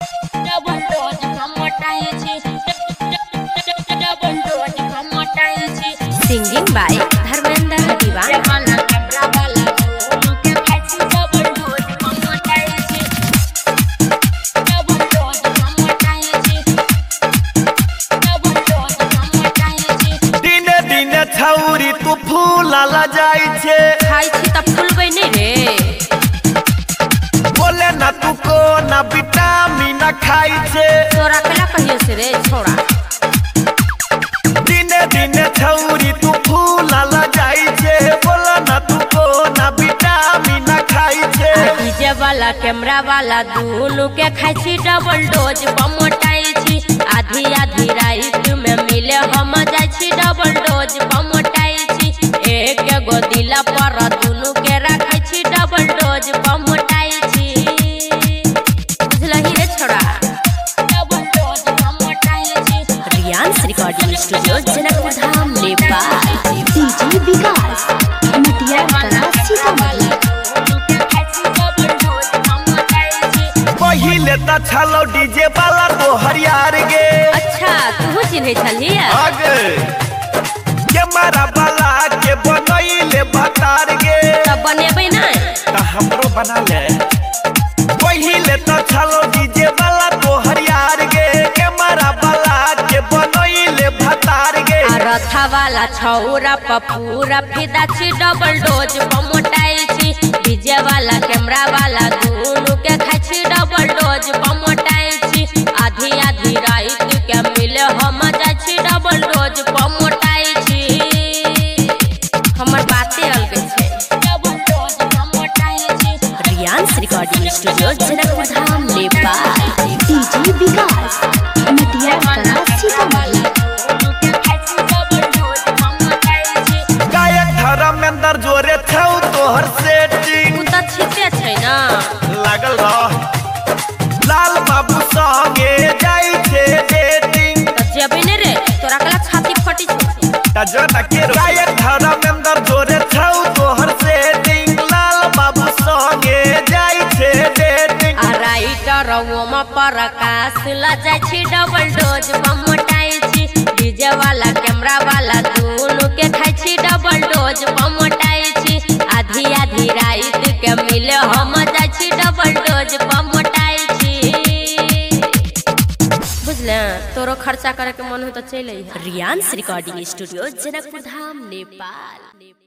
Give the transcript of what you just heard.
Singing by Dharmendra Diwan. छौरी तू फूला जाई छे खाई छी त फूलबै नै रे बोले ना तू को ना विटामिन खाई छे तोरा कला कहियो से रे छोड़ा दिने दिने छौरी तू फूला जाई छे बोले ना तू को ना विटामिन खाई छे डीजे वाला कैमरा वाला दोनों के खाई छी डबल डोज बमोटाई छी आधी आधी रात में मिले हम जाई छी डबल डोज बमोटाई छी एक गो दिला पर दोनों के रखै छी डबल डोज बमोटाई छी बुझलही रे छोड़ा डबल डोज बमोटाई छी Riyans recording studio Janakpur Dham Nepal DJ Vikas Matiya Kala Sitamarhi पहिले त छलो डीजे वाला तो हरियार गे अच्छा तू चिन्है छलिए आगे कैमरा वाला के बनैले बतार गे तब बनेबै नै त हमरो बना ले पहिले त छलो डीजे वाला तो हरियार गे कैमरा वाला के बनैले बतार गे रथा वाला छौरा पूरा फिदा छी डबल डोज बमोटाई छी डीजे वाला कैमरा वाला दोनों के खाई छी डबल डोज बमोटाई छी आधी आधी रात के मिले हम जाई छी डबल डोज बमोटाई छी हमर बाते अलग छै डबल डोज बमोटाई छी Riyans recording studio Janakpur Dham Nepal DJ Vikas Matiya Kala Sitamarhi गायक धर्मेंद्र जोरे छौ तोहर सेटिंग त ठीके छै ना लागल रह लाल बाबू संगे जाई छे डेटिंग त जेबै नै रे तोरा कला छाती फटी छै त जना के गायक धर्मेंद्र जोरे छौ तोहर सेटिंग लाल बाबू संगे जाई छे डेटिंग आ राइटर ओमा प्रकाश ला जाई छी डबल डोज बमोटाई छी डीजे वाला कैमरा वाला दोनों के खाई छी डबल डोज बमोटाई छी आधी आधी रात के मिले हम जाई छी डबल डोज बमोटाई छी बुझले तोरो खर्चा करे के मन हो तो चले Riyans recording studio Janakpur Dham Nepal.